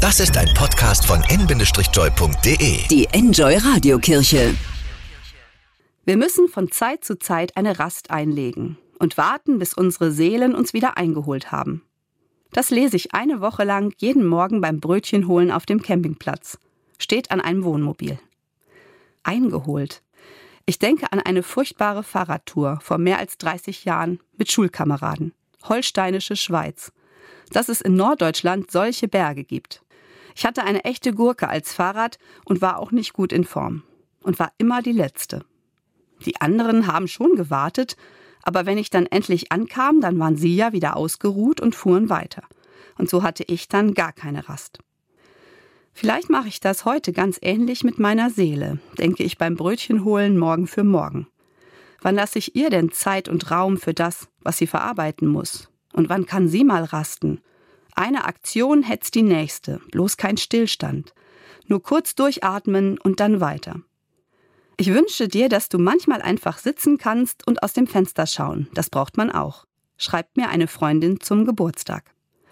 Das ist ein Podcast von n-joy.de. Die Enjoy Radiokirche. Wir müssen von Zeit zu Zeit eine Rast einlegen und warten, bis unsere Seelen uns wieder eingeholt haben. Das lese ich eine Woche lang jeden Morgen beim Brötchenholen auf dem Campingplatz. Steht an einem Wohnmobil. Eingeholt. Ich denke an eine furchtbare Fahrradtour vor mehr als 30 Jahren mit Schulkameraden. Holsteinische Schweiz. Dass es in Norddeutschland solche Berge gibt. Ich hatte eine echte Gurke als Fahrrad und war auch nicht gut in Form. Und war immer die Letzte. Die anderen haben schon gewartet, aber wenn ich dann endlich ankam, dann waren sie ja wieder ausgeruht und fuhren weiter. Und so hatte ich dann gar keine Rast. Vielleicht mache ich das heute ganz ähnlich mit meiner Seele, denke ich beim Brötchenholen morgen für morgen. Wann lasse ich ihr denn Zeit und Raum für das, was sie verarbeiten muss? Und wann kann sie mal rasten? Eine Aktion hetzt die nächste, bloß kein Stillstand. Nur kurz durchatmen und dann weiter. Ich wünsche dir, dass du manchmal einfach sitzen kannst und aus dem Fenster schauen. Das braucht man auch. Schreibt mir eine Freundin zum Geburtstag.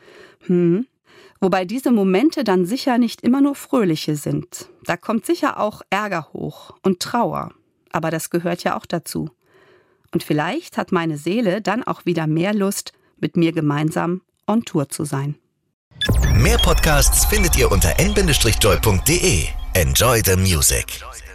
Wobei diese Momente dann sicher nicht immer nur fröhliche sind. Da kommt sicher auch Ärger hoch und Trauer. Aber das gehört ja auch dazu. Und vielleicht hat meine Seele dann auch wieder mehr Lust, mit mir gemeinsam on Tour zu sein. Mehr Podcasts findet ihr unter n-joy.de. Enjoy the music.